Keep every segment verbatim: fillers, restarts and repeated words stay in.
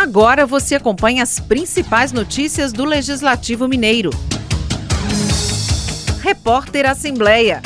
Agora você acompanha as principais notícias do Legislativo Mineiro. Repórter Assembleia.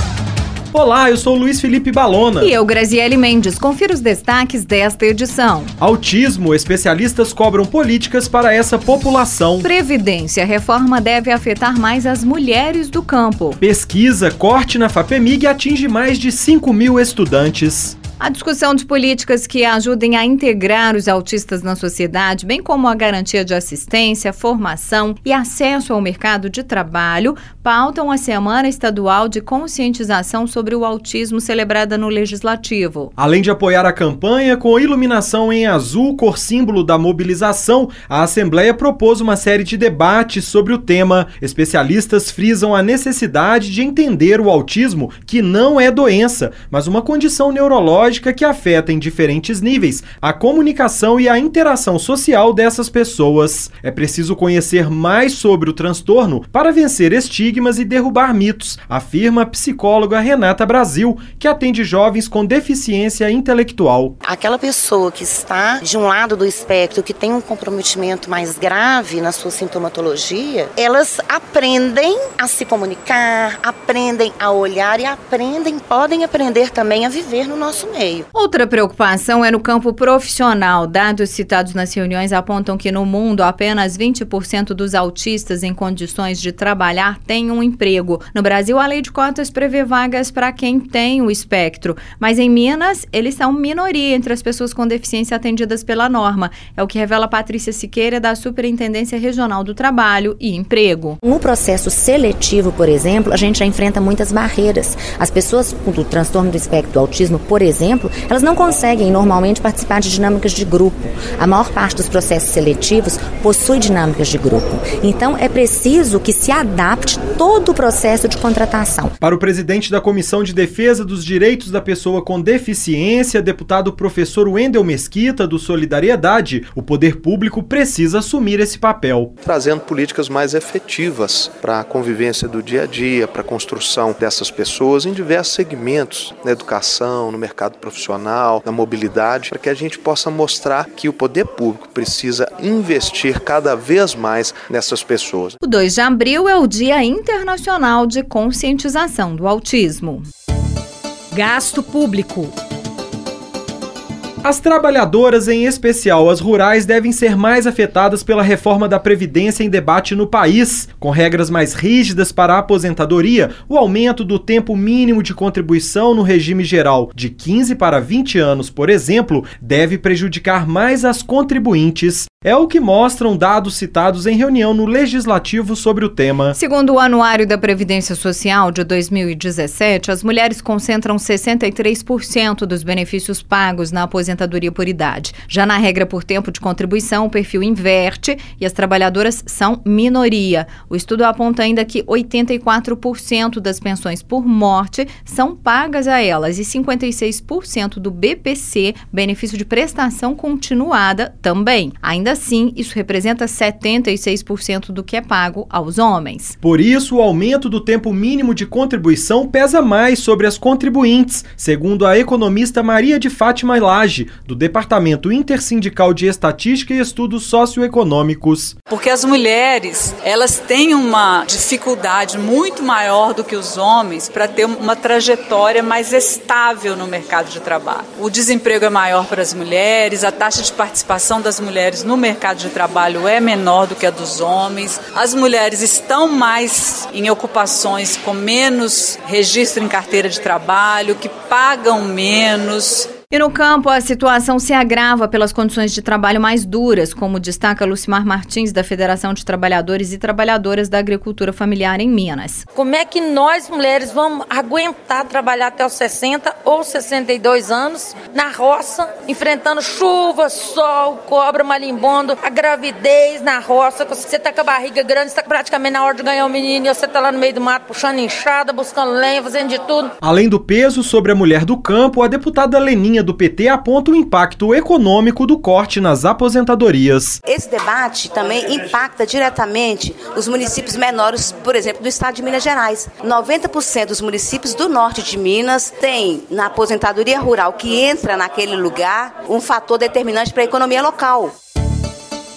Olá, eu sou Luiz Felipe Balona. E eu, Graziele Mendes. Confira os destaques desta edição. Autismo, especialistas cobram políticas para essa população. Previdência, reforma deve afetar mais as mulheres do campo. Pesquisa, corte na FAPEMIG atinge mais de cinco mil estudantes. A discussão de políticas que ajudem a integrar os autistas na sociedade, bem como a garantia de assistência, formação e acesso ao mercado de trabalho, pautam a Semana Estadual de Conscientização sobre o Autismo celebrada no Legislativo. Além de apoiar a campanha com iluminação em azul, cor símbolo da mobilização, a Assembleia propôs uma série de debates sobre o tema. Especialistas frisam a necessidade de entender o autismo, que não é doença, mas uma condição neurológica que afeta em diferentes níveis a comunicação e a interação social dessas pessoas. É preciso conhecer mais sobre o transtorno para vencer estigmas e derrubar mitos, afirma a psicóloga Renata Brasil, que atende jovens com deficiência intelectual. Aquela pessoa que está de um lado do espectro, que tem um comprometimento mais grave na sua sintomatologia, elas aprendem a se comunicar, aprendem a olhar e aprendem, podem aprender também a viver no nosso meio. Outra preocupação é no campo profissional. Dados citados nas reuniões apontam que no mundo apenas vinte por cento dos autistas em condições de trabalhar têm um emprego. No Brasil, a lei de cotas prevê vagas para quem tem o espectro, mas em Minas, eles são minoria entre as pessoas com deficiência atendidas pela norma. É o que revela Patrícia Siqueira, da Superintendência Regional do Trabalho e Emprego. No processo seletivo, por exemplo, a gente já enfrenta muitas barreiras. As pessoas com o transtorno do espectro do autismo, por exemplo, elas não conseguem normalmente participar de dinâmicas de grupo. A maior parte dos processos seletivos possui dinâmicas de grupo. Então, é preciso que se adapte todo o processo de contratação. Para o presidente da Comissão de Defesa dos Direitos da Pessoa com Deficiência, deputado professor Wendel Mesquita, do Solidariedade, o poder público precisa assumir esse papel. Trazendo políticas mais efetivas para a convivência do dia a dia, para a construção dessas pessoas em diversos segmentos, na educação, no mercado profissional, na mobilidade, para que a gente possa mostrar que o poder público precisa investir cada vez mais nessas pessoas. O dois de abril é o Dia Internacional de Conscientização do Autismo. Gasto público. As trabalhadoras, em especial as rurais, devem ser mais afetadas pela reforma da Previdência em debate no país. Com regras mais rígidas para a aposentadoria, o aumento do tempo mínimo de contribuição no regime geral de quinze para vinte anos, por exemplo, deve prejudicar mais as contribuintes. É o que mostram dados citados em reunião no Legislativo sobre o tema. Segundo o Anuário da Previdência Social de dois mil e dezessete, as mulheres concentram sessenta e três por cento dos benefícios pagos na aposentadoria por idade. Já na regra por tempo de contribuição, o perfil inverte e as trabalhadoras são minoria. O estudo aponta ainda que oitenta e quatro por cento das pensões por morte são pagas a elas e cinquenta e seis por cento do B P C, benefício de prestação continuada, também. Ainda assim, isso representa setenta e seis por cento do que é pago aos homens. Por isso, o aumento do tempo mínimo de contribuição pesa mais sobre as contribuintes, segundo a economista Maria de Fátima Lage, do Departamento Intersindical de Estatística e Estudos Socioeconômicos. Porque as mulheres, elas têm uma dificuldade muito maior do que os homens para ter uma trajetória mais estável no mercado de trabalho. O desemprego é maior para as mulheres, a taxa de participação das mulheres no mercado de trabalho é menor do que a dos homens. As mulheres estão mais em ocupações com menos registro em carteira de trabalho, que pagam menos. E no campo, a situação se agrava pelas condições de trabalho mais duras, como destaca Lucimar Martins, da Federação de Trabalhadores e Trabalhadoras da Agricultura Familiar em Minas. Como é que nós, mulheres, vamos aguentar trabalhar até os sessenta ou sessenta e dois anos na roça, enfrentando chuva, sol, cobra, marimbondo, a gravidez na roça, você está com a barriga grande, você está praticamente na hora de ganhar um menino e você está lá no meio do mato puxando enxada, buscando lenha, fazendo de tudo. Além do peso sobre a mulher do campo, a deputada Leninha do P T aponta o impacto econômico do corte nas aposentadorias. Esse debate também impacta diretamente os municípios menores, por exemplo, do estado de Minas Gerais. noventa por cento dos municípios do norte de Minas têm, na aposentadoria rural que entra naquele lugar, um fator determinante para a economia local.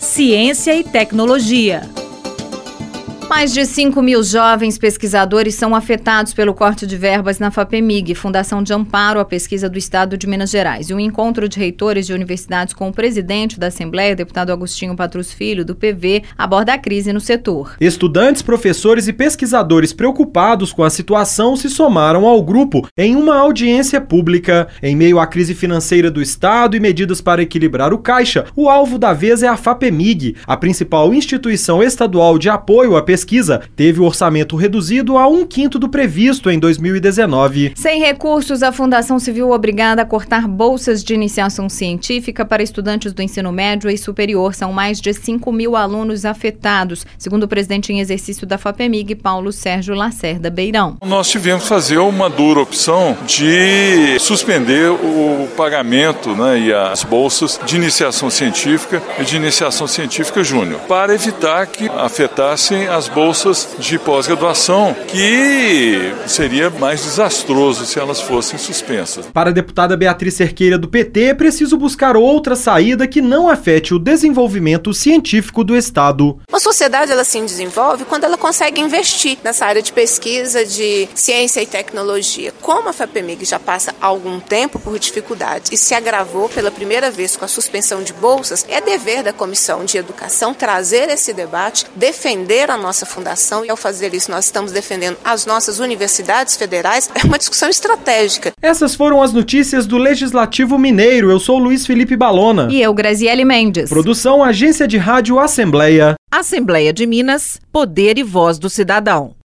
ciência e tecnologia. Mais de cinco mil jovens pesquisadores são afetados pelo corte de verbas na FAPEMIG, Fundação de Amparo à Pesquisa do Estado de Minas Gerais. E um encontro de reitores de universidades com o presidente da Assembleia, deputado Agostinho Patrus Filho, do P V, aborda a crise no setor. Estudantes, professores e pesquisadores preocupados com a situação se somaram ao grupo em uma audiência pública. Em meio à crise financeira do Estado e medidas para equilibrar o caixa, o alvo da vez é a FAPEMIG, a principal instituição estadual de apoio à pesquisa. Pesquisa teve o orçamento reduzido a um quinto do previsto em dois mil e dezenove. Sem recursos, a Fundação se viu obrigada a cortar bolsas de iniciação científica para estudantes do ensino médio e superior. São mais de cinco mil alunos afetados, segundo o presidente em exercício da FAPEMIG, Paulo Sérgio Lacerda Beirão. Nós tivemos que fazer uma dura opção de suspender o pagamento, né, e as bolsas de iniciação científica e de iniciação científica júnior, para evitar que afetassem as bolsas de pós-graduação, que seria mais desastroso se elas fossem suspensas. Para a deputada Beatriz Cerqueira do P T, é preciso buscar outra saída que não afete o desenvolvimento científico do Estado. Uma sociedade, ela se desenvolve quando ela consegue investir nessa área de pesquisa, de ciência e tecnologia. Como a FAPEMIG já passa algum tempo por dificuldades e se agravou pela primeira vez com a suspensão de bolsas, é dever da Comissão de Educação trazer esse debate, defender a nossa fundação, e ao fazer isso nós estamos defendendo as nossas universidades federais. É uma discussão estratégica. Essas foram as notícias do Legislativo Mineiro. Eu sou Luiz Felipe Balona. E eu, Graziele Mendes. Produção Agência de Rádio Assembleia. Assembleia de Minas, Poder e Voz do Cidadão.